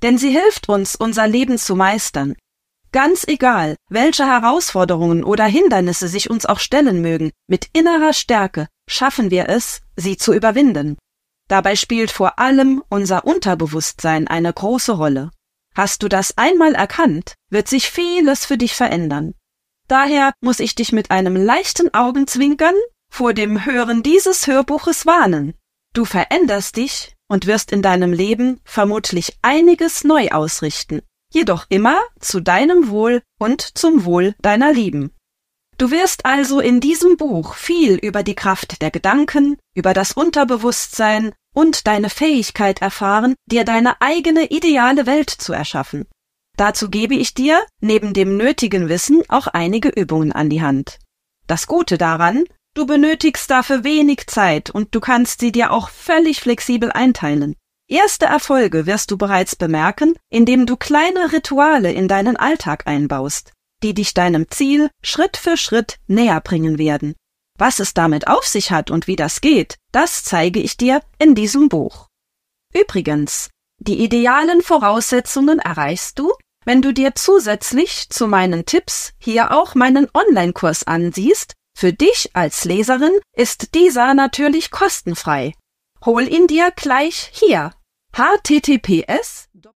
denn sie hilft uns, unser Leben zu meistern. Ganz egal, welche Herausforderungen oder Hindernisse sich uns auch stellen mögen, mit innerer Stärke schaffen wir es, sie zu überwinden. Dabei spielt vor allem unser Unterbewusstsein eine große Rolle. Hast du das einmal erkannt, wird sich vieles für dich verändern. Daher muss ich dich mit einem leichten Augenzwinkern vor dem Hören dieses Hörbuches warnen. Du veränderst dich und wirst in deinem Leben vermutlich einiges neu ausrichten, jedoch immer zu deinem Wohl und zum Wohl deiner Lieben. Du wirst also in diesem Buch viel über die Kraft der Gedanken, über das Unterbewusstsein und deine Fähigkeit erfahren, dir deine eigene ideale Welt zu erschaffen. Dazu gebe ich dir, neben dem nötigen Wissen, auch einige Übungen an die Hand. Das Gute daran, du benötigst dafür wenig Zeit und du kannst sie dir auch völlig flexibel einteilen. Erste Erfolge wirst du bereits bemerken, indem du kleine Rituale in deinen Alltag einbaust, die dich deinem Ziel Schritt für Schritt näher bringen werden. Was es damit auf sich hat und wie das geht, das zeige ich dir in diesem Buch. Übrigens, die idealen Voraussetzungen erreichst du, wenn du dir zusätzlich zu meinen Tipps hier auch meinen Online-Kurs ansiehst. Für dich als Leserin ist dieser natürlich kostenfrei. Hol ihn dir gleich hier. https://